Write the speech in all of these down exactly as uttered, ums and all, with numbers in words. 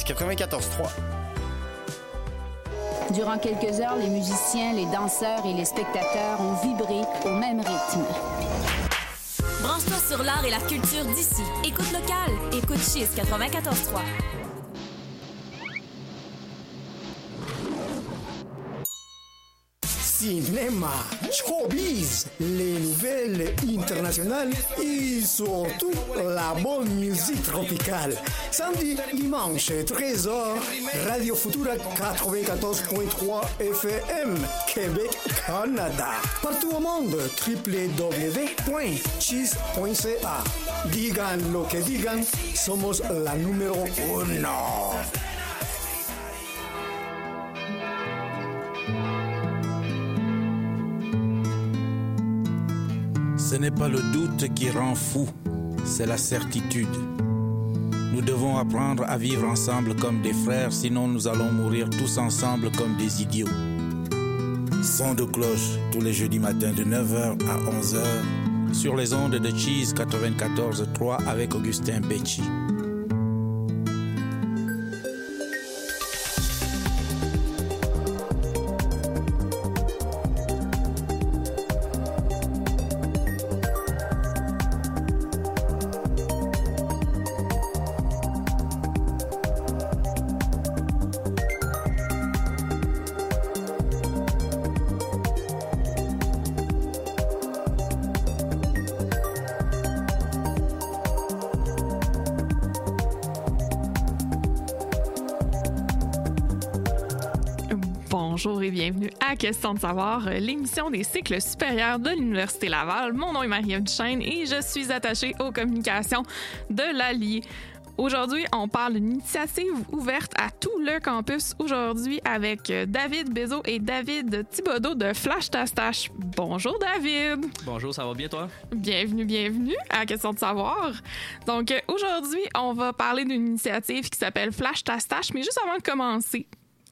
Cheese quatre-vingt-quatorze trois. Durant quelques heures, les musiciens, les danseurs et les spectateurs ont vibré au même rythme. Branche-toi sur l'art et la culture d'ici. Écoute local. Écoute Cheese quatre-vingt-quatorze trois. Cinéma, showbiz, les nouvelles internationales et surtout la bonne musique tropicale. Samedi, dimanche, treize heures, Radio Futura quatre-vingt-quatorze point trois F M, Québec, Canada. Partout au monde, w w w point cheese point c a. Digan lo que digan, somos la numéro uno. Ce n'est pas le doute qui rend fou, c'est la certitude. Nous devons apprendre à vivre ensemble comme des frères, sinon nous allons mourir tous ensemble comme des idiots. Son de cloche tous les jeudis matins de neuf heures à onze heures sur les ondes de Cheese quatre-vingt-quatorze trois avec Augustin Becci. Bonjour et bienvenue à Question de savoir, l'émission des cycles supérieurs de l'Université Laval. Mon nom est Marie-Ève Duchesne et je suis attachée aux communications de l'A L I. Aujourd'hui, on parle d'une initiative ouverte à tout le campus aujourd'hui avec David Bézot et David Thibodeau de Flash Tastache. Bonjour David! Bonjour, ça va bien toi? Bienvenue, bienvenue à Question de savoir. Donc aujourd'hui, on va parler d'une initiative qui s'appelle Flash Tastache, mais juste avant de commencer,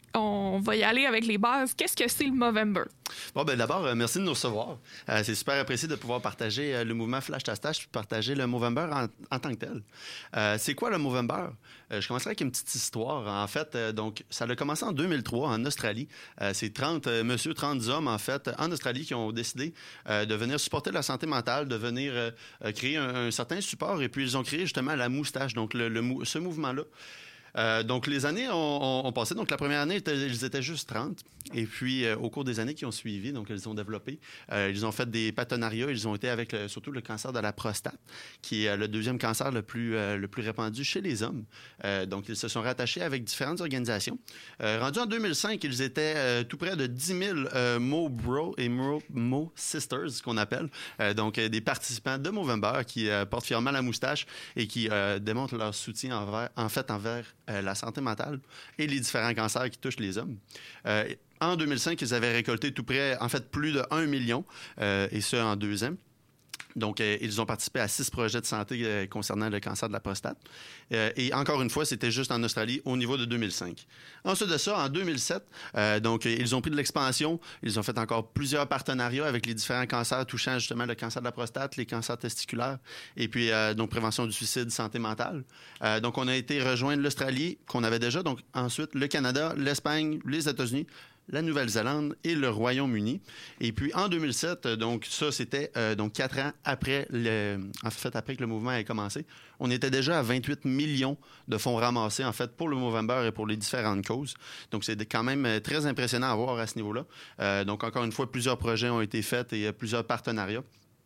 on va y aller avec les bases. Qu'est-ce que c'est le Movember? Bon, ben d'abord, euh, merci de nous recevoir. Euh, c'est super apprécié de pouvoir partager euh, le mouvement Flash Tastache puis partager le Movember en, en tant que tel. Euh, c'est quoi le Movember? Euh, je commencerai avec une petite histoire. En fait, euh, donc, ça a commencé en deux mille trois en Australie. Euh, c'est trente euh, monsieur, trente hommes, en fait, en Australie qui ont décidé euh, de venir supporter la santé mentale, de venir euh, créer un, un certain support. Et puis, ils ont créé justement la moustache, donc le, le, ce mouvement-là. Euh, donc, les années ont, ont, ont passé. Donc, la première année, ils étaient juste trente. Et puis, euh, au cours des années qui ont suivi, donc, ils ont développé. Euh, ils ont fait des partenariats. Ils ont été avec le, surtout le cancer de la prostate, qui est le deuxième cancer le plus, euh, le plus répandu chez les hommes. Euh, donc, ils se sont rattachés avec différentes organisations. Euh, rendus en deux mille cinq, ils étaient euh, tout près de dix mille euh, Mo Bro et Mo, Mo Sisters, ce qu'on appelle. Euh, donc, euh, des participants de Movember qui euh, portent fièrement la moustache et qui euh, démontrent leur soutien envers, en fait envers euh, la santé mentale et les différents cancers qui touchent les hommes. Euh, En deux mille cinq, ils avaient récolté tout près, en fait, plus de un million, euh, et ce, en deux ans. Donc, euh, ils ont participé à six projets de santé euh, concernant le cancer de la prostate. Euh, et encore une fois, c'était juste en Australie au niveau de deux mille cinq. Ensuite de ça, en deux mille sept, euh, donc, ils ont pris de l'expansion. Ils ont fait encore plusieurs partenariats avec les différents cancers touchant justement le cancer de la prostate, les cancers testiculaires, et puis euh, donc prévention du suicide, santé mentale. Euh, donc, on a été rejoindre l'Australie, qu'on avait déjà. Donc, ensuite, le Canada, l'Espagne, les États-Unis, la Nouvelle-Zélande et le Royaume-Uni. Et puis, en deux mille sept, donc ça, c'était euh, donc quatre ans après, le, en fait, après que le mouvement ait commencé. On était déjà à vingt-huit millions de fonds ramassés, en fait, pour le Movember et pour les différentes causes. Donc, c'est quand même très impressionnant à voir à ce niveau-là. Euh, donc, encore une fois, plusieurs projets ont été faits et plusieurs partenariats.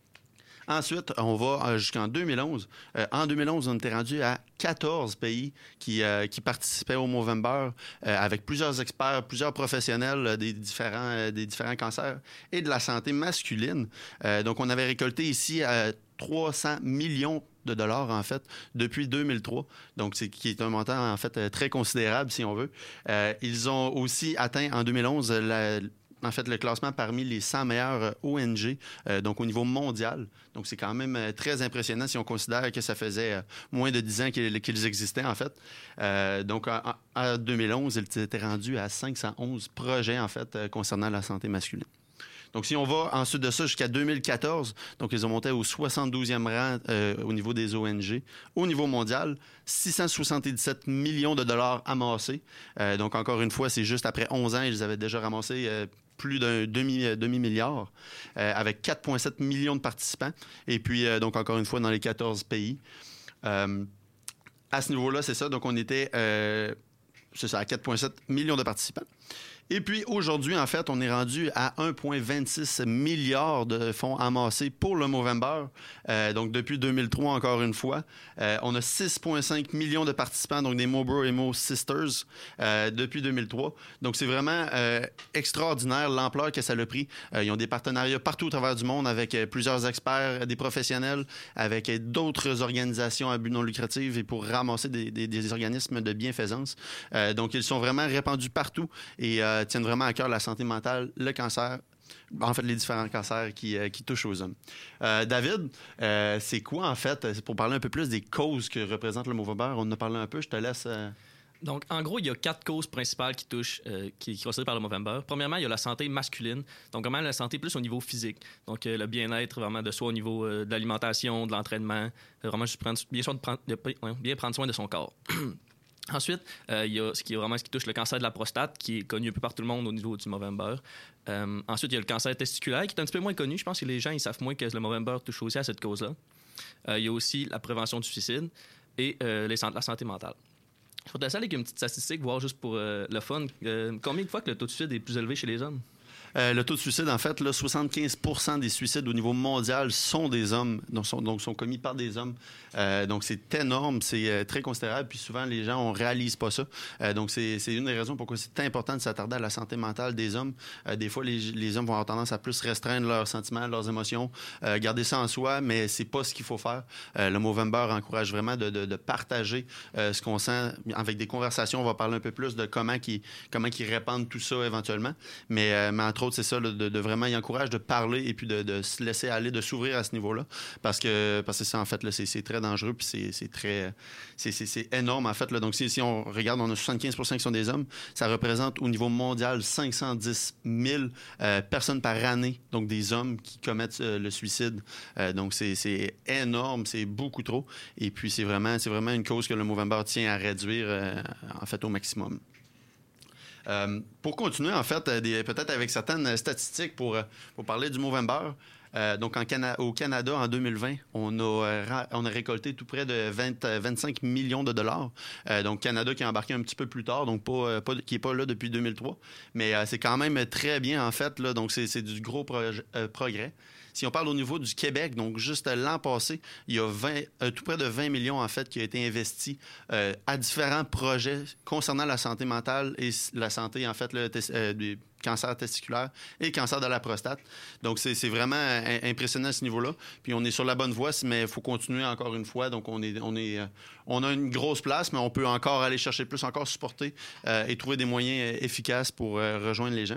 Ensuite, on va jusqu'en deux mille onze. Euh, en deux mille onze, on était rendu à quatorze pays qui, euh, qui participaient au Movember euh, avec plusieurs experts, plusieurs professionnels euh, des, différents, euh, des différents cancers et de la santé masculine. Euh, donc, on avait récolté ici euh, trois cents millions de dollars, en fait, depuis deux mille trois. Donc, c'est qui est un montant, en fait, très considérable, si on veut. Euh, ils ont aussi atteint, en deux mille onze, la... en fait, le classement parmi les cent meilleurs O N G, euh, donc au niveau mondial. Donc, c'est quand même euh, très impressionnant si on considère que ça faisait euh, moins de dix ans qu'ils, qu'ils existaient, en fait. Euh, donc, en, en deux mille onze, ils étaient rendus à cinq cent onze projets, en fait, euh, concernant la santé masculine. Donc, si on va ensuite de ça jusqu'à deux mille quatorze, donc ils ont monté au soixante-douzième rang euh, au niveau des O N G. Au niveau mondial, six cent soixante-dix-sept millions de dollars amassés. Euh, donc, encore une fois, c'est juste après onze ans, ils avaient déjà ramassé euh, plus d'un demi, euh, demi-milliard, euh, avec quatre virgule sept millions de participants. Et puis, euh, donc, encore une fois, dans les quatorze pays. Euh, à ce niveau-là, c'est ça. Donc, on était... Euh, c'est ça, à quatre virgule sept millions de participants. Et puis, aujourd'hui, en fait, on est rendu à un virgule vingt-six milliard de fonds amassés pour le Movember. Euh, donc, depuis deux mille trois, encore une fois. Euh, on a six virgule cinq millions de participants, donc des Mo Bro et Mo Sisters, euh, depuis deux mille trois. Donc, c'est vraiment euh, extraordinaire l'ampleur que ça a pris. Euh, ils ont des partenariats partout au travers du monde avec euh, plusieurs experts, des professionnels, avec euh, d'autres organisations à but non lucratif et pour ramasser des, des, des organismes de bienfaisance. Euh, donc, ils sont vraiment répandus partout et euh, tiennent vraiment à cœur la santé mentale, le cancer, en fait, les différents cancers qui, euh, qui touchent aux hommes. Euh, David, euh, c'est quoi, en fait, pour parler un peu plus des causes que représente le Movember? On en a parlé un peu, je te laisse... Euh... Donc, en gros, il y a quatre causes principales qui touchent, euh, qui, qui sont considérées par le Movember. Premièrement, il y a la santé masculine, donc vraiment la santé plus au niveau physique. Donc, euh, le bien-être vraiment de soi au niveau euh, de l'alimentation, de l'entraînement, euh, vraiment juste prendre, bien, soin de prendre, de, bien prendre soin de son corps. Ensuite, euh, il y a ce qui est vraiment ce qui touche le cancer de la prostate, qui est connu un peu par tout le monde au niveau du Movember. Euh, ensuite, il y a le cancer testiculaire, qui est un petit peu moins connu. Je pense que les gens ils savent moins que le Movember touche aussi à cette cause-là. Euh, il y a aussi la prévention du suicide et euh, les, la santé mentale. Je vais te laisser avec une petite statistique, voir juste pour euh, le fun. Euh, combien de fois que le taux de suicide est plus élevé chez les hommes? Euh, le taux de suicide, en fait, là, soixante-quinze pour cent des suicides au niveau mondial sont des hommes, donc sont, donc sont commis par des hommes. Euh, donc, c'est énorme, c'est euh, très considérable. Puis souvent, les gens, on ne réalise pas ça. Euh, donc, c'est, c'est une des raisons pourquoi c'est important de s'attarder à la santé mentale des hommes. Euh, des fois, les, les hommes vont avoir tendance à plus restreindre leurs sentiments, leurs émotions, euh, garder ça en soi, mais c'est pas ce qu'il faut faire. Euh, le Movember encourage vraiment de, de, de partager euh, ce qu'on sent avec des conversations. On va parler un peu plus de comment ils comment qu'ils répandent tout ça éventuellement. Mais, euh, mais entre autres, c'est ça, là, de, de vraiment y encourage de parler et puis de, de se laisser aller, de s'ouvrir à ce niveau-là. Parce que, parce que ça, en fait, là, c'est, c'est très dangereux puis c'est, c'est très... C'est, c'est, c'est énorme, en fait. Là. Donc, si, si on regarde, on a soixante-quinze pour cent qui sont des hommes. Ça représente au niveau mondial cinq cent dix mille euh, personnes par année, donc des hommes qui commettent euh, le suicide. Euh, donc, c'est, c'est énorme, c'est beaucoup trop. Et puis, c'est vraiment, c'est vraiment une cause que le Movember tient à réduire, euh, en fait, au maximum. Euh, pour continuer, en fait, des, peut-être avec certaines statistiques pour, pour parler du Movember. Euh, donc, en Cana- au Canada, en deux mille vingt, on a, ra- on a récolté tout près de vingt, vingt-cinq millions de dollars. Euh, donc, Canada qui a embarqué un petit peu plus tard, donc pas, pas, qui n'est pas là depuis deux mille trois. Mais euh, c'est quand même très bien, en fait. Là, donc, c'est, c'est du gros prog- euh, progrès. Si on parle au niveau du Québec, donc juste l'an passé, il y a vingt, euh, tout près de vingt millions, en fait, qui a été investi euh, à différents projets concernant la santé mentale et la santé, en fait, le tes- euh, du cancer testiculaire et cancer de la prostate. Donc, c'est, c'est vraiment impressionnant à ce niveau-là. Puis, on est sur la bonne voie, mais il faut continuer encore une fois. Donc, on est, on est, on a une grosse place, mais on peut encore aller chercher plus, encore supporter euh, et trouver des moyens efficaces pour euh, rejoindre les gens.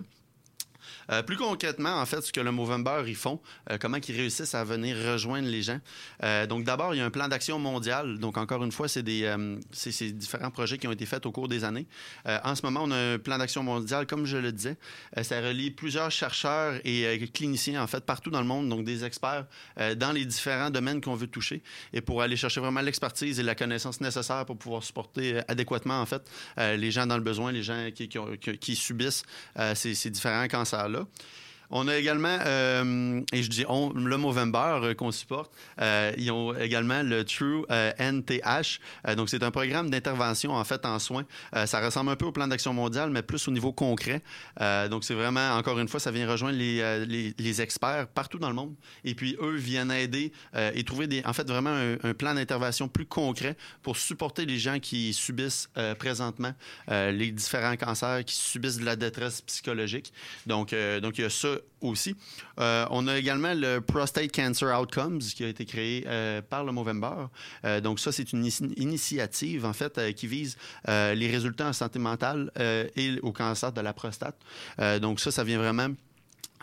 Euh, plus concrètement, en fait, ce que le Movember, ils font, euh, comment ils réussissent à venir rejoindre les gens. Euh, donc, d'abord, il y a un plan d'action mondial. Donc, encore une fois, c'est des euh, c'est, c'est différents projets qui ont été faits au cours des années. Euh, en ce moment, on a un plan d'action mondial, comme je le disais. Euh, ça relie plusieurs chercheurs et euh, cliniciens, en fait, partout dans le monde, donc des experts euh, dans les différents domaines qu'on veut toucher et pour aller chercher vraiment l'expertise et la connaissance nécessaire pour pouvoir supporter euh, adéquatement, en fait, euh, les gens dans le besoin, les gens qui, qui, ont, qui, qui subissent euh, ces, ces différents cancers-là. On a également, euh, et je dis on, le Movember euh, qu'on supporte, euh, ils ont également le True euh, N T H. Euh, donc, c'est un programme d'intervention, en fait, en soins. Euh, ça ressemble un peu au plan d'action mondial, mais plus au niveau concret. Euh, donc, c'est vraiment, encore une fois, ça vient rejoindre les, euh, les, les experts partout dans le monde. Et puis, eux viennent aider euh, et trouver, des, en fait, vraiment un, un plan d'intervention plus concret pour supporter les gens qui subissent euh, présentement euh, les différents cancers, qui subissent de la détresse psychologique. Donc, euh, donc il y a ça aussi. Euh, on a également le Prostate Cancer Outcomes qui a été créé euh, par le Movember. Euh, donc ça, c'est une in- initiative, en fait, euh, qui vise euh, les résultats en santé mentale euh, et au cancer de la prostate. Euh, donc ça, ça vient vraiment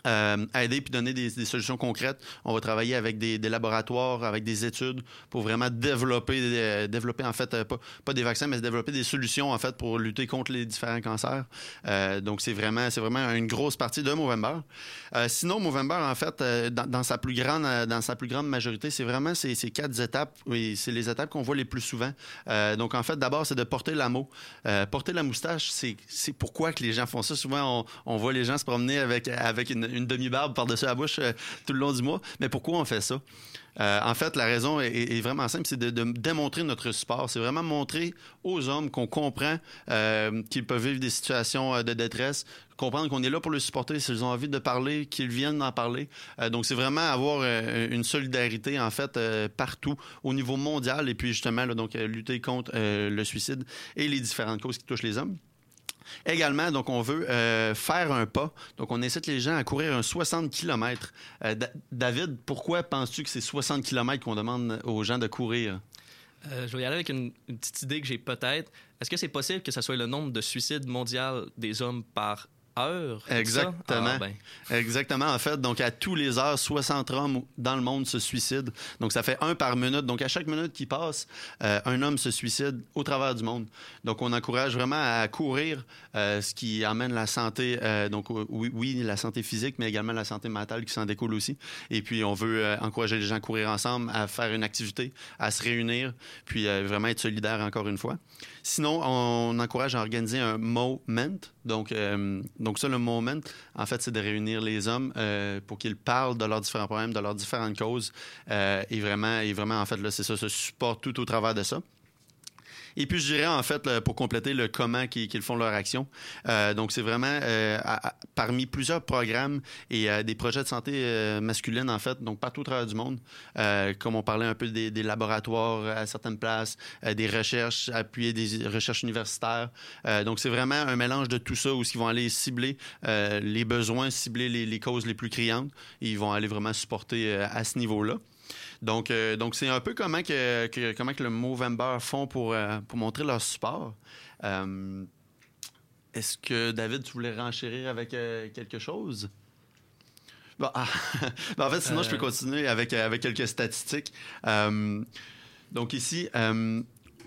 Euh, aider puis donner des, des solutions concrètes. On va travailler avec des, des laboratoires, avec des études pour vraiment développer, euh, développer en fait, euh, pas, pas des vaccins, mais développer des solutions en fait pour lutter contre les différents cancers. Euh, donc, c'est vraiment, c'est vraiment une grosse partie de Movember. Euh, sinon, Movember, en fait, euh, dans, dans, sa plus grande, dans sa plus grande majorité, c'est vraiment ces, ces quatre étapes, et c'est les étapes qu'on voit les plus souvent. Euh, donc, en fait, d'abord, c'est de porter l'amour. Euh, porter la moustache, c'est, c'est pourquoi que les gens font ça. Souvent, on, on voit les gens se promener avec, avec une une demi-barbe par-dessus la bouche euh, tout le long du mois. Mais pourquoi on fait ça? Euh, en fait, la raison est, est vraiment simple, c'est de, de démontrer notre support. C'est vraiment montrer aux hommes qu'on comprend euh, qu'ils peuvent vivre des situations de détresse, comprendre qu'on est là pour les supporter, s'ils ont envie de parler, qu'ils viennent en parler. Euh, donc, c'est vraiment avoir euh, une solidarité, en fait, euh, partout, au niveau mondial, et puis justement, là, donc, euh, lutter contre euh, le suicide et les différentes causes qui touchent les hommes. Également, donc, on veut euh, faire un pas. Donc, on incite les gens à courir un soixante kilomètres. Euh, D- David, pourquoi penses-tu que c'est soixante kilomètres qu'on demande aux gens de courir? Euh, je vais y aller avec une, une petite idée que j'ai peut-être. Est-ce que c'est possible que ce soit le nombre de suicides mondial des hommes par heure? Exactement. Ah, ben. Exactement. En fait, donc à tous les heures, soixante hommes dans le monde se suicident. Donc, ça fait un par minute. Donc, à chaque minute qui passe, euh, un homme se suicide au travers du monde. Donc, on encourage vraiment à courir, euh, ce qui amène la santé, euh, donc oui, oui, la santé physique, mais également la santé mentale qui s'en découle aussi. Et puis, on veut euh, encourager les gens à courir ensemble, à faire une activité, à se réunir, puis euh, vraiment être solidaires encore une fois. Sinon, on encourage à organiser un moment. Donc, euh, donc ça, le moment, en fait, c'est de réunir les hommes euh, pour qu'ils parlent de leurs différents problèmes, de leurs différentes causes. Euh, et vraiment, et vraiment, en fait, là, c'est ça, se support tout au travers de ça. Et puis, je dirais, en fait, là, pour compléter le comment qu'ils, qu'ils font leur action. Euh, donc, c'est vraiment euh, à, à, parmi plusieurs programmes et euh, des projets de santé euh, masculine, en fait, donc partout au travers du monde. Euh, comme on parlait un peu des, des laboratoires à certaines places, euh, des recherches, appuyer des recherches universitaires. Euh, donc, c'est vraiment un mélange de tout ça où ils vont aller cibler euh, les besoins, cibler les, les causes les plus criantes. Et ils vont aller vraiment supporter euh, à ce niveau-là. Donc, euh, donc, c'est un peu comment que, que, comment que le Movember font pour, euh, pour montrer leur support. Euh, est-ce que, David, tu voulais renchérir avec euh, quelque chose? Bon, ah, ben, en fait, sinon, euh... je peux continuer avec, avec quelques statistiques. Euh, donc, ici... Euh,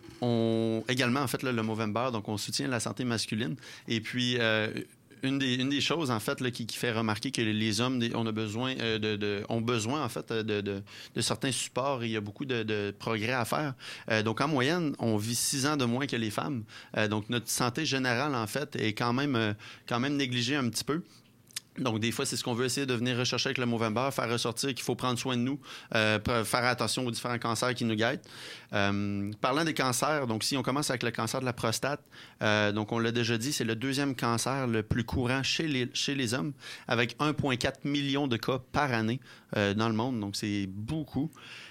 on, également, en fait, là, le Movember, donc on soutient la santé masculine. Et puis... Euh, Une des, une des choses, en fait, là, qui, qui fait remarquer que les hommes on a besoin, euh, de, de, ont besoin, en fait, de, de, de certains supports et il y a beaucoup de, de progrès à faire. Euh, donc, en moyenne, on vit six ans de moins que les femmes. Euh, donc, notre santé générale, en fait, est quand même, euh, quand même négligée un petit peu. Donc, des fois, c'est ce qu'on veut essayer de venir rechercher avec le Movember, faire ressortir qu'il faut prendre soin de nous, euh, faire attention aux différents cancers qui nous guettent. Euh, parlant des cancers, donc si on commence avec le cancer de la prostate, euh, donc on l'a déjà dit, c'est le deuxième cancer le plus courant chez les, chez les hommes, avec un virgule quatre million de cas par année euh, dans le monde. Donc, c'est beaucoup.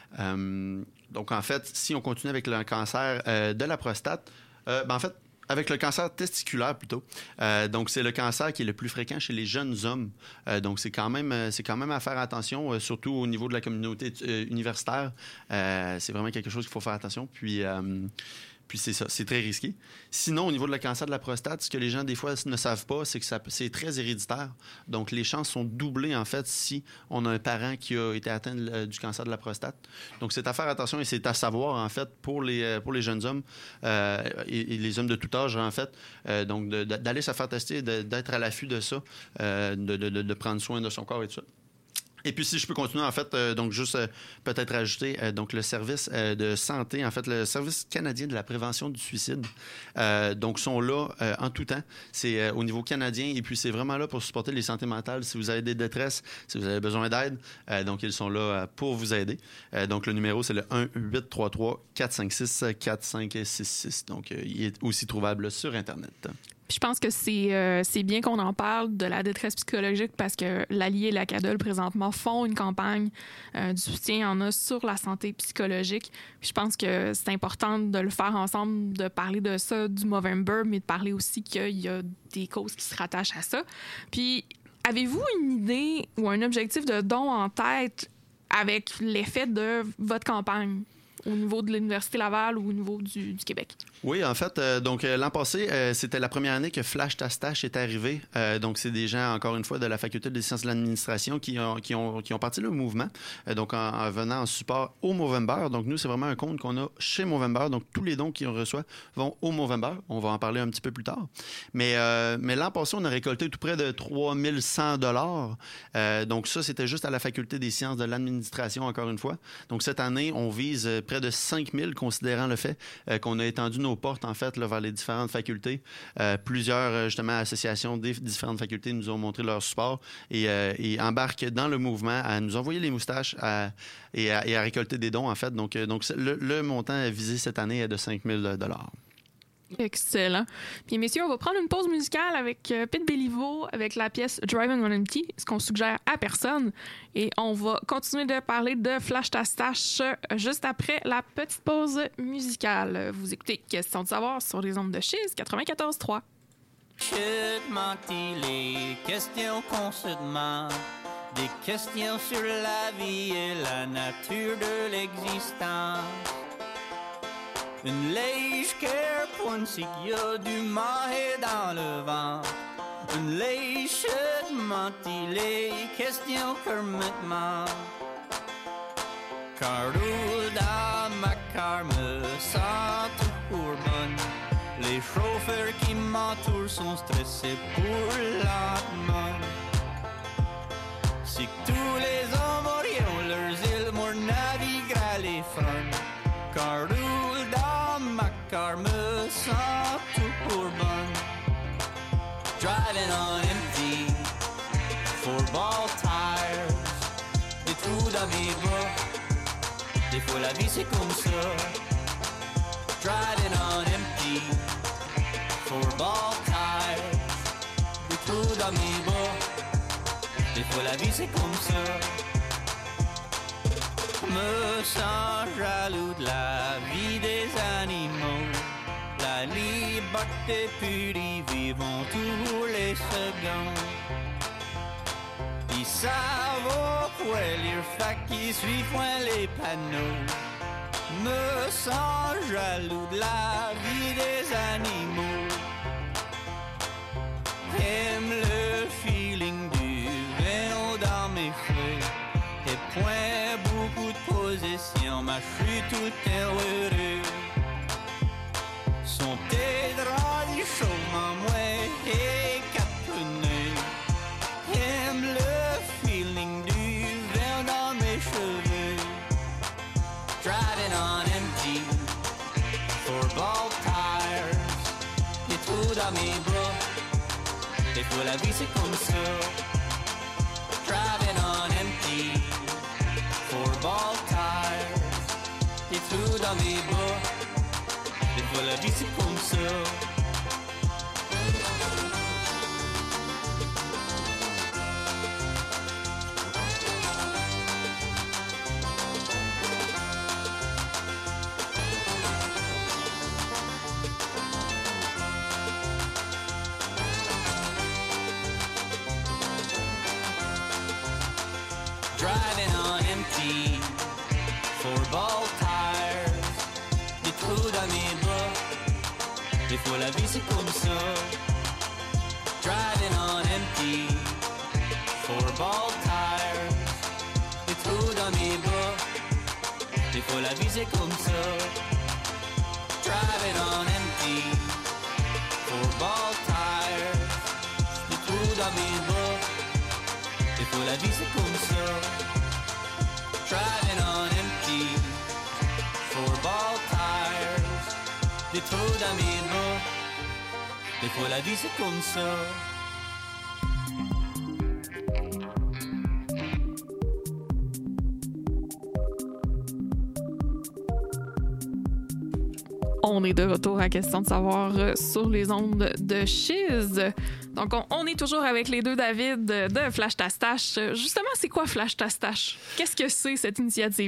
Euh, donc, en fait, si on continue avec le cancer euh, de la prostate, euh, ben, en fait, avec le cancer testiculaire, plutôt. Euh, donc, c'est le cancer qui est le plus fréquent chez les jeunes hommes. Euh, donc, c'est quand même, c'est quand même à faire attention, euh, surtout au niveau de la communauté euh, universitaire. Euh, c'est vraiment quelque chose qu'il faut faire attention. Puis, euh, puis c'est ça, c'est très risqué. Sinon, au niveau de le cancer de la prostate, ce que les gens, des fois, ne savent pas, c'est que ça, c'est très héréditaire. Donc, les chances sont doublées, en fait, si on a un parent qui a été atteint de, du cancer de la prostate. Donc, c'est à faire attention et c'est à savoir, en fait, pour les, pour les jeunes hommes euh, et, et les hommes de tout âge, en fait. Euh, donc, de, de, d'aller se faire tester, de, d'être à l'affût de ça, euh, de, de, de prendre soin de son corps et tout ça. Et puis, si je peux continuer, en fait, euh, donc juste euh, peut-être ajouter euh, donc le service euh, de santé, en fait, le service canadien de la prévention du suicide. Euh, donc, sont là euh, en tout temps. C'est euh, au niveau canadien et puis c'est vraiment là pour supporter les santé mentales. Si vous avez des détresses, si vous avez besoin d'aide, euh, donc ils sont là euh, pour vous aider. Euh, donc, le numéro, c'est le un huit trois trois quatre cinq six quatre cinq six six. Donc, euh, il est aussi trouvable sur Internet. Je pense que c'est, euh, c'est bien qu'on en parle de la détresse psychologique parce que l'Allié et la C A D L, présentement, font une campagne euh, du soutien en a sur la santé psychologique. Puis je pense que c'est important de le faire ensemble, de parler de ça, du Movember, mais de parler aussi qu'il y a des causes qui se rattachent à ça. Puis, avez-vous une idée ou un objectif de don en tête avec l'effet de votre campagne? au niveau de l'Université Laval ou au niveau du, du Québec? Oui, en fait, euh, donc euh, l'an passé, euh, c'était la première année que Flash Ta Stache est arrivé. Euh, donc, c'est des gens, encore une fois, de la Faculté des sciences de l'administration qui ont, qui ont, qui ont parti le mouvement, euh, donc en, en venant en support au Movember. Donc, nous, c'est vraiment un compte qu'on a chez Movember. Donc, tous les dons qu'on reçoit vont au Movember. On va en parler un petit peu plus tard. Mais, euh, mais l'an passé, on a récolté tout près de trois mille cent dollars. Euh, donc, ça, c'était juste à la Faculté des sciences de l'administration, encore une fois. Donc, cette année, on vise près de cinq mille, considérant le fait euh, qu'on a étendu nos portes, en fait, là, vers les différentes facultés. Euh, plusieurs, justement, associations des différentes facultés nous ont montré leur support et, euh, et embarquent dans le mouvement à nous envoyer les moustaches à, et, à, et à récolter des dons, en fait. Donc, euh, donc le, le montant visé cette année est de cinq mille dollars. Excellent. Puis, messieurs, on va prendre une pause musicale avec euh, Pete Béliveau avec la pièce Driving on Empty, ce qu'on suggère à personne. Et on va continuer de parler de Flash Ta Stache euh, juste après la petite pause musicale. Vous écoutez Question de savoir sur les ondes de Chiz quatre-vingt-quatorze trois. Chute les questions qu'on se demande, des questions sur la vie et la nature de l'existence. Une lèche care pointe si qu'il y a du marais dans le vent. Une lèche de les questions que me demande. Car roule dans ma car me sent toujours bonne. Les chauffeurs qui m'entourent sont stressés pour lentement. Si que tous les hommes aurions leurs îles, moi naviguer à les fronts. Car roule dans ma car me sent toujours bonne. Driving on empty, four ball tires, des trous dans mes bras. Des fois la vie c'est comme ça. Driving on empty, four ball tires, des trous dans mes bras. Des fois la vie c'est comme ça. Me sens jaloux de la vie des animaux. La liberté pure, vivons tous les secondes. Ils savent quoi lire, fait qu'ils suivent moins les panneaux. Me sens jaloux de la vie des animaux. Aime le feeling du vin dans mes cheveux. Et point beaucoup de possession, ma chute tout heureux. Son petit drap du chaume en moins et quatre pneus. Aime le feeling du vin dans mes cheveux. Driving on empty, four ball tires. Des trous dans mes bras. Des fois la vie c'est comme ça. Driving on empty, four ball tires. Des trous dans mes bras. Des fois la vie c'est comme ça. Driving on empty, four ball tires. Des trous dans mes bras. Des fois la vie c'est comme ça. Driving on empty, four ball tires. Des trous dans mes bras. Des fois la vie c'est comme ça. Driving on empty, four ball tires. Des trous dans mes bras. Des fois la vie c'est comme ça. Driving on empty, four ball tires. Des trous dans mes bras. Des fois la vie c'est comme ça. On est de retour à Question de savoir euh, sur les ondes de Chiz. Donc, on, on est toujours avec les deux David de Flash Ta Stache. Justement, c'est quoi Flash Ta Stache? Qu'est-ce que c'est, cette initiative-là?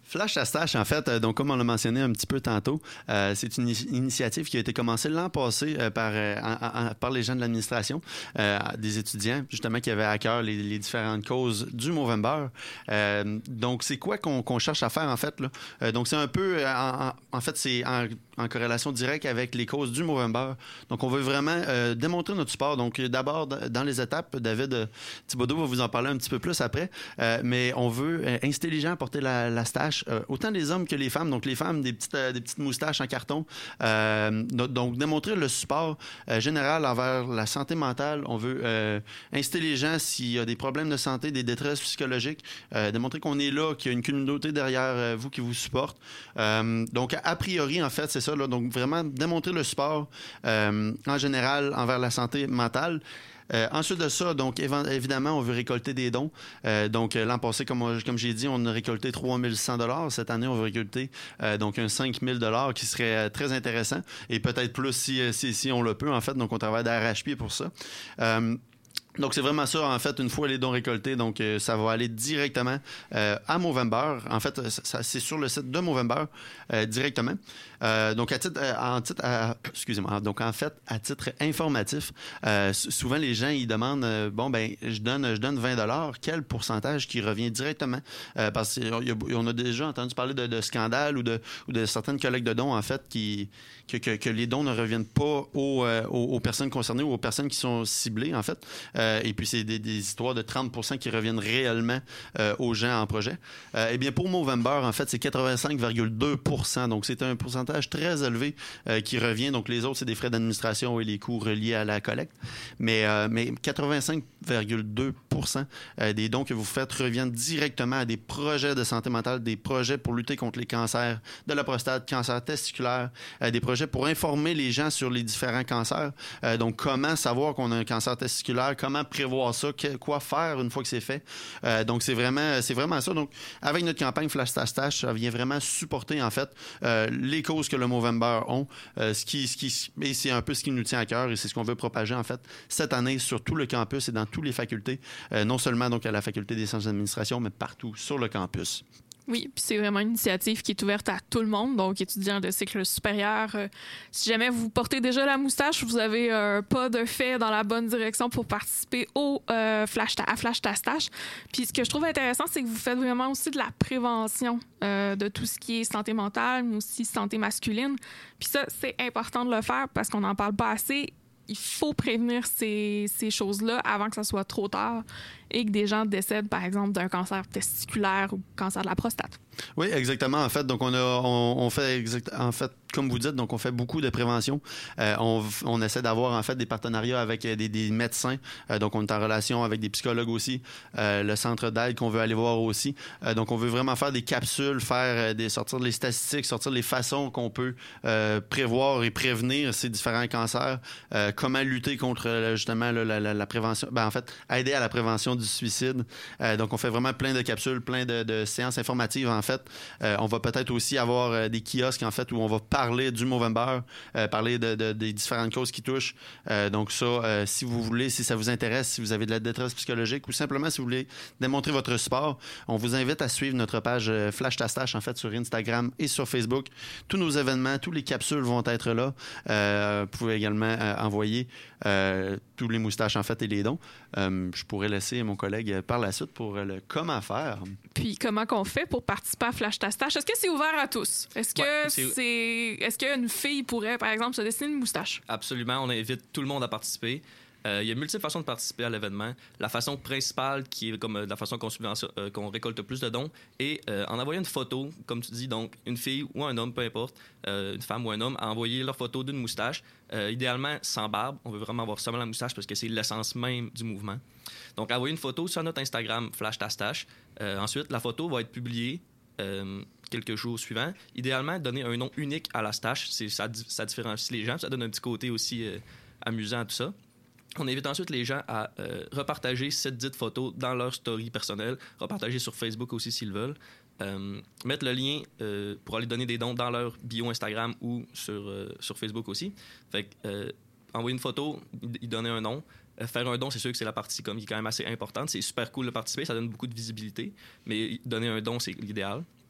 Flash ta Stache, en fait, euh, donc comme on l'a mentionné un petit peu tantôt, euh, c'est une i- initiative qui a été commencée l'an passé euh, par, euh, en- en- par les gens de l'administration, euh, des étudiants, justement, qui avaient à cœur les, les différentes causes du Movember. Euh, donc, c'est quoi qu'on qu'on cherche à faire, en fait, là? Euh, donc, c'est un peu, euh, en, en- en fait, c'est en, en corrélation directe avec les causes du Movember. Donc, on veut vraiment euh, démontrer notre support. Donc, d'abord, d- dans les étapes, David euh, Thibodeau va vous en parler un petit peu plus après, euh, mais on veut euh, inciter les gens à porter la, la stache, euh, autant les hommes que les femmes. Donc, les femmes, des petites, euh, des petites moustaches en carton. Euh, do- donc, démontrer le support euh, général envers la santé mentale. On veut euh, inciter les gens s'il y a des problèmes de santé, des détresses psychologiques, euh, démontrer qu'on est là, qu'il y a une communauté derrière euh, vous qui vous supporte. Euh, donc, a priori, en fait, c'est ça. Là, donc, vraiment démontrer le support euh, en général envers la santé mentale. Euh, ensuite de ça, donc évi- évidemment, on veut récolter des dons. Euh, donc euh, l'an passé, comme, on- comme j'ai dit, on a récolté trois mille cent dollars. Cette année, on veut récolter euh, donc un cinq mille dollars qui serait euh, très intéressant et peut-être plus si, euh, si, si on le peut, en fait. Donc on travaille d'arrache-pied pour ça. Euh, Donc, c'est vraiment ça, en fait, une fois les dons récoltés, donc euh, ça va aller directement euh, à Movember. En fait, ça, ça- c'est sur le site de Movember euh, directement. Euh, donc, à titre, euh, en titre, à- excusez-moi, donc en fait, à titre informatif, euh, s- souvent les gens, ils demandent, euh, bon, ben, je donne, je donne vingt dollars, quel pourcentage qui revient directement? Euh, parce qu'on a déjà entendu parler de, de scandales ou de, ou de certaines collectes de dons, en fait, qui, que, que, que les dons ne reviennent pas aux, euh, aux, aux personnes concernées ou aux personnes qui sont ciblées, en fait. Euh, et puis, c'est des, des histoires de trente pour cent qui reviennent réellement euh, aux gens en projet. Euh, eh bien, pour Movember, en fait, c'est quatre-vingt-cinq virgule deux pour cent. Donc, c'est un pourcentage très élevé euh, qui revient. Donc, les autres, c'est des frais d'administration et les coûts reliés à la collecte. Mais, euh, mais quatre-vingt-cinq virgule deux pour cent euh, des dons que vous faites reviennent directement à des projets de santé mentale, des projets pour lutter contre les cancers de la prostate, cancer testiculaire, euh, des projets pour informer les gens sur les différents cancers. Euh, donc, comment savoir qu'on a un cancer testiculaire, comment prévoir ça, que- quoi faire une fois que c'est fait. Euh, donc, c'est vraiment, c'est vraiment ça. Donc, avec notre campagne Flash ta Stache, ça vient vraiment supporter, en fait, euh, les causes que le Movember ont. Euh, ce qui, ce qui, et c'est un peu ce qui nous tient à cœur et c'est ce qu'on veut propager, en fait, cette année sur tout le campus et dans toutes les facultés. Euh, non seulement donc à la faculté des sciences d'administration, mais partout sur le campus. Oui, puis c'est vraiment une initiative qui est ouverte à tout le monde, donc étudiants de cycle supérieur. Euh, si jamais vous portez déjà la moustache, vous avez un pas de fait dans la bonne direction pour participer au euh, Flash ta, à Flash ta Stache. Puis ce que je trouve intéressant, c'est que vous faites vraiment aussi de la prévention euh, de tout ce qui est santé mentale, mais aussi santé masculine. Puis ça, c'est important de le faire parce qu'on n'en parle pas assez. Il faut prévenir ces, ces choses-là avant que ça soit trop tard et que des gens décèdent, par exemple, d'un cancer testiculaire ou cancer de la prostate. Oui, exactement. En fait, donc on a, on, on fait exact, en fait, comme vous dites, donc on fait beaucoup de prévention. Euh, on, on essaie d'avoir en fait des partenariats avec des, des médecins. Euh, donc on est en relation avec des psychologues aussi. Euh, le centre d'aide qu'on veut aller voir aussi. Euh, donc on veut vraiment faire des capsules, faire euh, des sortir les statistiques, sortir les façons qu'on peut euh, prévoir et prévenir ces différents cancers. Euh, comment lutter contre justement là, la, la, la prévention. Ben, en fait, aider à la prévention du suicide. Euh, donc on fait vraiment plein de capsules, plein de, de séances informatives en fait. Euh, on va peut-être aussi avoir euh, des kiosques en fait où on va parler du Movember, euh, parler de, de, des différentes causes qui touchent. Euh, donc ça, euh, si vous voulez, si ça vous intéresse, si vous avez de la détresse psychologique ou simplement si vous voulez démontrer votre support, on vous invite à suivre notre page euh, Flash ta Stache en fait sur Instagram et sur Facebook. Tous nos événements, tous les capsules vont être là. Euh, vous pouvez également euh, envoyer euh, tous les moustaches en fait et les dons. Euh, je pourrais laisser mon collègue euh, par la suite pour euh, le comment faire. Puis comment qu'on fait pour participer à Flash ta Stache? Est-ce que c'est ouvert à tous? Est-ce que Ouais, c'est... c'est- Est-ce qu'une fille pourrait, par exemple, se dessiner une moustache? Absolument, on invite tout le monde à participer. Euh, il y a multiples façons de participer à l'événement. La façon principale, qui est comme euh, la façon qu'on, subventionne- euh, qu'on récolte plus de dons, est euh, en envoyant une photo, comme tu dis, donc une fille ou un homme, peu importe, euh, une femme ou un homme, à envoyer leur photo d'une moustache, euh, idéalement sans barbe. On veut vraiment avoir seulement la moustache parce que c'est l'essence même du mouvement. Donc, envoyer une photo sur notre Instagram Flash ta Stache. Euh, ensuite, la photo va être publiée euh, quelques jours suivants. Idéalement, donner un nom unique à la stache. C'est, ça, ça différencie les gens. Ça donne un petit côté aussi euh, amusant à tout ça. On invite ensuite les gens à euh, repartager cette dite photo dans leur story personnelle, repartager sur Facebook aussi s'ils veulent, euh, mettre le lien euh, pour aller donner des dons dans leur bio Instagram ou sur, euh, sur Facebook aussi. Fait que, euh, envoyer une photo, y donner un nom. Euh, faire un don, c'est sûr que c'est la partie comme, qui est quand même assez importante. C'est super cool de participer, ça donne beaucoup de visibilité, mais donner un don, c'est l'idéal.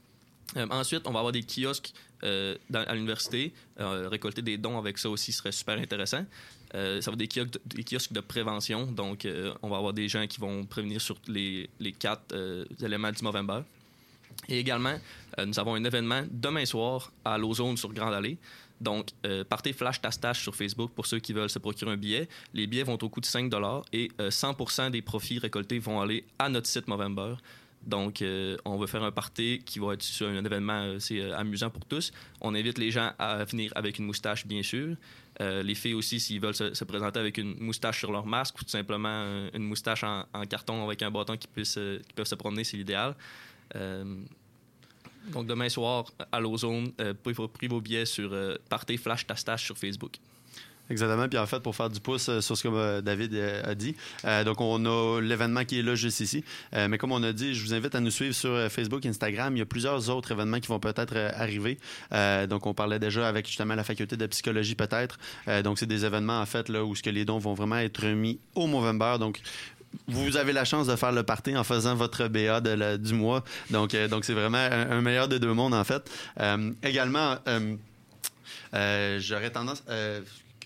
Euh, ensuite, on va avoir des kiosques euh, dans, à l'université. Euh, récolter des dons avec ça aussi serait super intéressant. Euh, ça va être des kiosques, des kiosques de prévention. Donc, euh, on va avoir des gens qui vont prévenir sur les, les quatre euh, éléments du Movember. Et également, euh, nous avons un événement demain soir à l'Ozone sur Grande Allée. Donc, euh, partez Flash Tastache sur Facebook pour ceux qui veulent se procurer un billet. Les billets vont au coût de cinq dollars et euh, cent pour cent des profits récoltés vont aller à notre site Movember. Donc, euh, on va faire un party qui va être sur un événement assez euh, amusant pour tous. On invite les gens à venir avec une moustache, bien sûr. Euh, les filles aussi, s'ils veulent se, se présenter avec une moustache sur leur masque ou tout simplement euh, une moustache en, en carton avec un bâton qui, puisse, euh, qui peuvent se promener, c'est l'idéal. Euh, donc, demain soir, à l'Ozone, euh, vous pouvez pris vos billets sur euh, Party Flash Tastache sur Facebook. Exactement. Puis en fait, pour faire du pouce euh, sur ce que euh, David euh, a dit, euh, donc on a l'événement qui est là juste ici. Euh, mais comme on a dit, je vous invite à nous suivre sur euh, Facebook, Instagram. Il y a plusieurs autres événements qui vont peut-être euh, arriver. Euh, donc on parlait déjà avec justement la faculté de psychologie peut-être. Euh, donc c'est des événements en fait là où ce que les dons vont vraiment être mis au Movember. Donc vous avez la chance de faire le party en faisant votre B A de la, du mois. Donc euh, donc c'est vraiment un, un meilleur des deux mondes en fait. Euh, également, euh, euh, j'aurais tendance euh,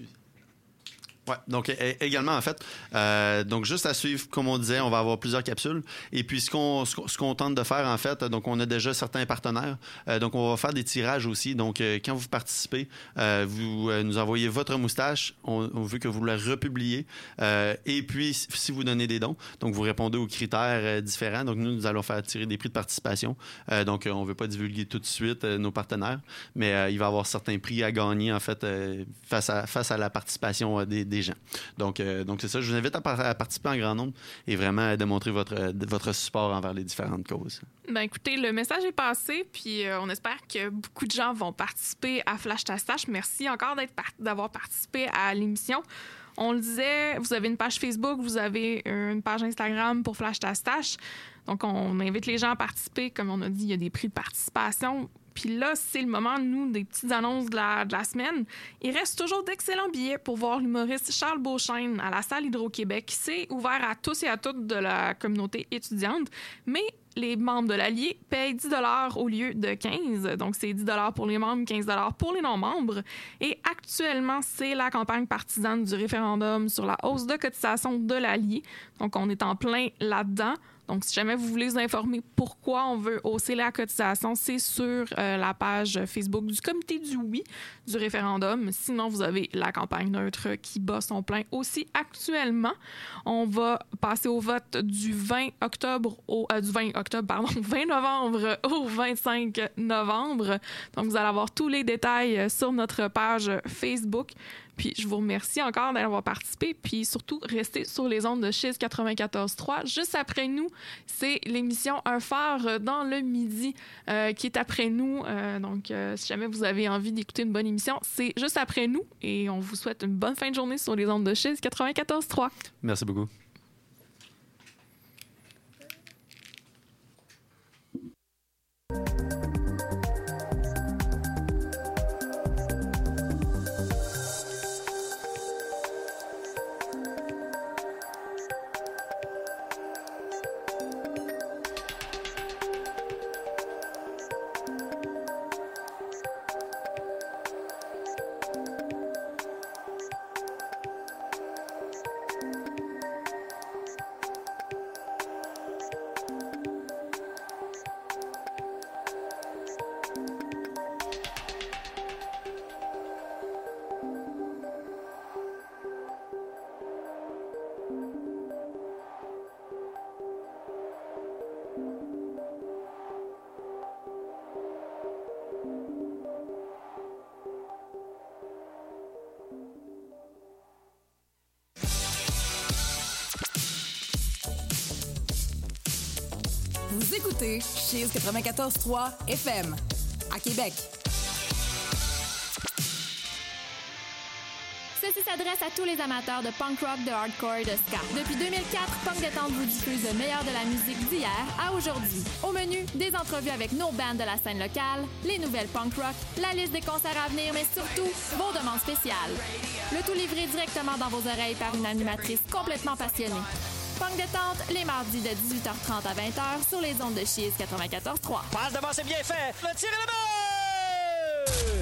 Ouais, donc également, en fait, euh, donc juste à suivre, comme on disait, on va avoir plusieurs capsules. Et puis, ce qu'on, ce qu'on tente de faire, en fait, donc on a déjà certains partenaires. Euh, donc, on va faire des tirages aussi. Donc, euh, quand vous participez, euh, vous euh, nous envoyez votre moustache. On, on veut que vous la republiez. Euh, et puis, si vous donnez des dons, donc vous répondez aux critères euh, différents. Donc, nous, nous allons faire tirer des prix de participation. Euh, donc, on ne veut pas divulguer tout de suite euh, nos partenaires, mais euh, il va y avoir certains prix à gagner, en fait, euh, face à, face à la participation euh, des, des gens. Donc, euh, donc c'est ça. Je vous invite à, par- à participer en grand nombre et vraiment à démontrer votre, votre support envers les différentes causes. Ben écoutez, le message est passé, puis euh, on espère que beaucoup de gens vont participer à Flash Tastache. Merci encore d'être par- d'avoir participé à l'émission. On le disait, vous avez une page Facebook, vous avez une page Instagram pour Flash Tastache. Donc, on invite les gens à participer. Comme on a dit, il y a des prix de participation. Puis là, c'est le moment, nous, des petites annonces de la, de la semaine. Il reste toujours d'excellents billets pour voir l'humoriste Charles Beauchesne à la salle Hydro-Québec. C'est ouvert à tous et à toutes de la communauté étudiante, mais les membres de l'Allier payent dix dollars au lieu de quinze. Donc, c'est dix dollars pour les membres, quinze dollars pour les non-membres. Et actuellement, c'est la campagne partisane du référendum sur la hausse de cotisation de l'Allier. Donc, on est en plein là-dedans. Donc, si jamais vous voulez vous informer pourquoi on veut hausser la cotisation, c'est sur euh, la page Facebook du comité du oui du référendum. Sinon, vous avez la campagne neutre qui bat son plein aussi actuellement. On va passer au vote du vingt octobre au euh, du vingt octobre, pardon, vingt novembre au vingt-cinq novembre. Donc, vous allez avoir tous les détails sur notre page Facebook. Puis, je vous remercie encore d'avoir participé. Puis, surtout, restez sur les ondes de Chiz quatre-vingt-quatorze trois. Juste après nous, c'est l'émission Un phare dans le midi euh, qui est après nous. Euh, donc, euh, si jamais vous avez envie d'écouter une bonne émission, c'est juste après nous. Et on vous souhaite une bonne fin de journée sur les ondes de Chiz quatre-vingt-quatorze trois. Merci beaucoup. Vous écoutez Chiz quatre-vingt-quatorze trois F M à Québec. Ceci s'adresse à tous les amateurs de punk rock, de hardcore et de ska. Depuis deux mille quatre, Punk Détente vous diffuse le meilleur de la musique d'hier à aujourd'hui. Au menu, des entrevues avec nos bands de la scène locale, les nouvelles punk rock, la liste des concerts à venir, mais surtout, vos demandes spéciales. Le tout livré directement dans vos oreilles par une animatrice complètement passionnée. Punk Détente, les mardis de dix-huit heures trente à vingt heures sur les ondes de Chiz quatre-vingt-quatorze trois. Passe devant, c'est bien fait! Le tir est là-bas!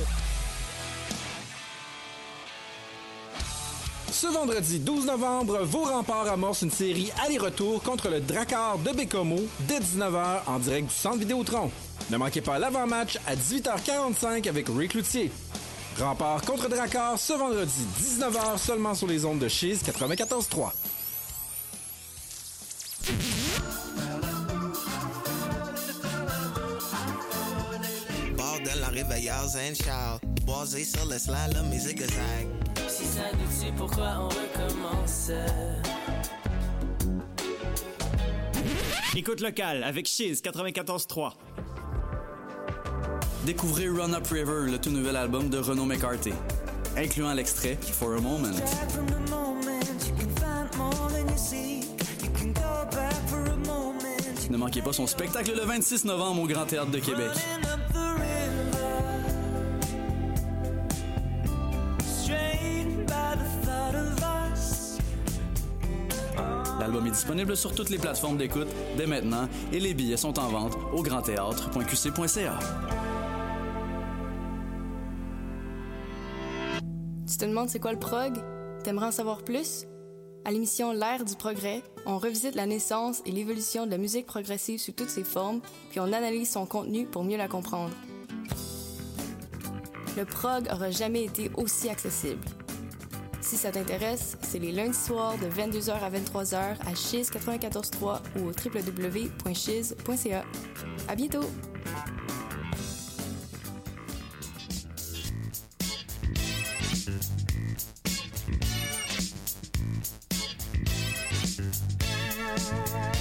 Ce vendredi douze novembre, vos remparts amorcent une série aller-retour contre le Drakkar de Bécomo dès dix-neuf heures en direct du Centre Vidéotron. Ne manquez pas l'avant-match à dix-huit heures quarante-cinq avec Rick Loutier. Remparts contre Drakkar ce vendredi dix-neuf heures seulement sur les ondes de Chiz quatre-vingt-quatorze trois. Bordel, la réveillard, Zen Charles. Boisé sur le slide, la musique est zague. Si ça nous tue, pourquoi on recommence? Écoute locale avec Chiz quatre-vingt-quatorze trois. Découvrez Run Up River, le tout nouvel album de Renaud McCarthy, incluant l'extrait For a Moment. Ne manquez pas son spectacle le vingt-six novembre au Grand Théâtre de Québec. L'album est disponible sur toutes les plateformes d'écoute dès maintenant et les billets sont en vente au grand théâtre point q c point c a. Tu te demandes c'est quoi le prog? T'aimerais en savoir plus? À l'émission L'ère du progrès, on revisite la naissance et l'évolution de la musique progressive sous toutes ses formes, puis on analyse son contenu pour mieux la comprendre. Le prog aura jamais été aussi accessible. Si ça t'intéresse, c'est les lundis soirs de vingt-deux heures à vingt-trois heures à Chiz quatre-vingt-quatorze trois ou au w w w point chiz point c a. À bientôt! We'll be right back.